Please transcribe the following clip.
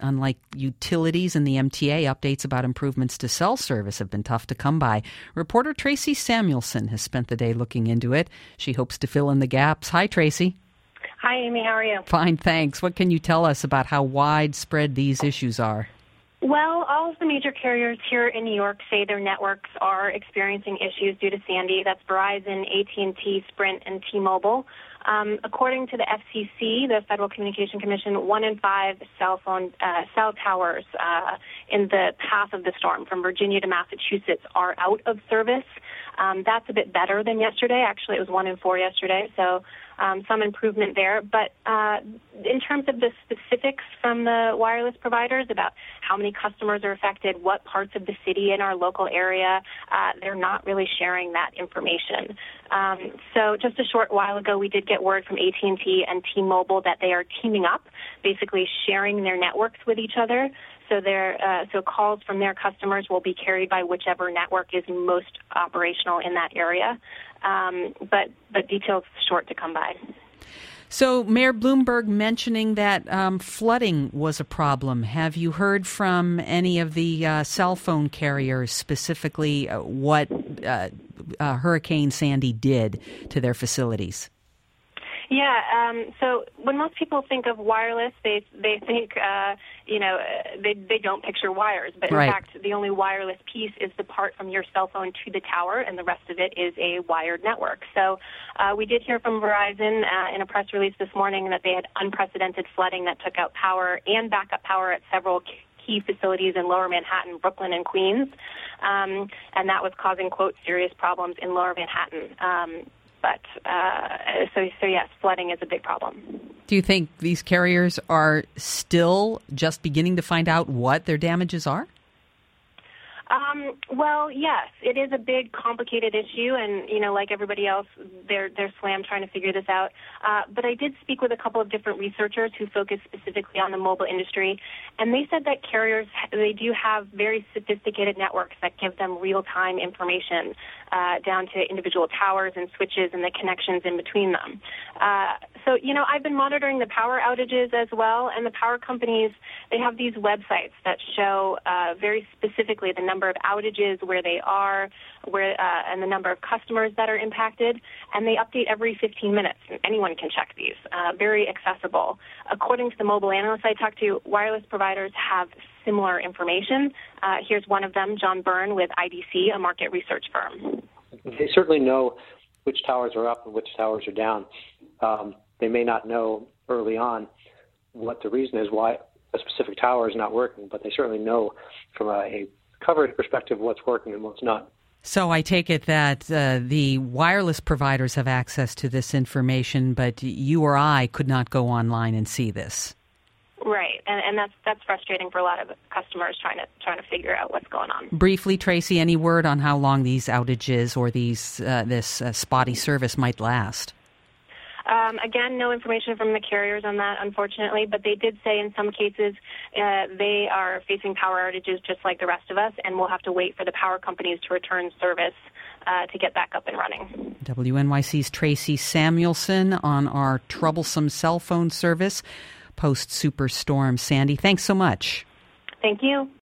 unlike utilities and the MTA, updates about improvements to cell service have been tough to come by. Reporter Tracy Samuelson has spent the day looking into it. She hopes to fill in the gaps. Hi, Tracy. Hi, Amy. How are you? Fine, thanks. What can you tell us about how widespread these issues are? Well, all of the major carriers here in New York say their networks are experiencing issues due to Sandy. That's Verizon, AT&T, Sprint, and T-Mobile. According to the FCC, the Federal Communication Commission, 1 in 5 cell towers in the path of the storm from Virginia to Massachusetts are out of service. That's a bit better than yesterday. Actually, it was 1 in 4 yesterday, so some improvement there. But in terms of the specifics from the wireless providers about how many customers are affected, what parts of the city in our local area, they're not really sharing that information. So just a short while ago, we did get word from AT&T and T-Mobile that they are teaming up, basically sharing their networks with each other. So calls from their customers will be carried by whichever network is most operational in that area. But details short to come by. So Mayor Bloomberg mentioning that flooding was a problem. Have you heard from any of the cell phone carriers specifically what Hurricane Sandy did to their facilities? Yeah, so when most people think of wireless, they think, they don't picture wires. But in fact, the only wireless piece is the part from your cell phone to the tower, and the rest of it is a wired network. So we did hear from Verizon in a press release this morning that they had unprecedented flooding that took out power and backup power at several key facilities in Lower Manhattan, Brooklyn, and Queens. And that was causing, quote, serious problems in Lower Manhattan. So yes, flooding is a big problem. Do you think these carriers are still just beginning to find out what their damages are? Well, yes, it is a big, complicated issue, and, like everybody else, they're slammed trying to figure this out. But I did speak with a couple of different researchers who focus specifically on the mobile industry, and they said that carriers, they do have very sophisticated networks that give them real-time information down to individual towers and switches and the connections in between them. So, I've been monitoring the power outages as well, and the power companies, they have these websites that show very specifically the number of outages, where they are, and the number of customers that are impacted, and they update every 15 minutes. Anyone can check these. Very accessible. According to the mobile analysts I talked to, wireless providers have similar information. Here's one of them, John Byrne with IDC, a market research firm. They certainly know which towers are up and which towers are down. They may not know early on what the reason is why a specific tower is not working, but they certainly know from a coverage perspective what's working and what's not. So I take it that the wireless providers have access to this information, but you or I could not go online and see this. Right, and that's frustrating for a lot of customers trying to figure out what's going on. Briefly, Tracy, any word on how long these outages or this spotty service might last? Again, no information from the carriers on that, unfortunately, but they did say in some cases they are facing power outages just like the rest of us, and we'll have to wait for the power companies to return service to get back up and running. WNYC's Tracy Samuelson on our troublesome cell phone service post-Superstorm Sandy. Thanks so much. Thank you.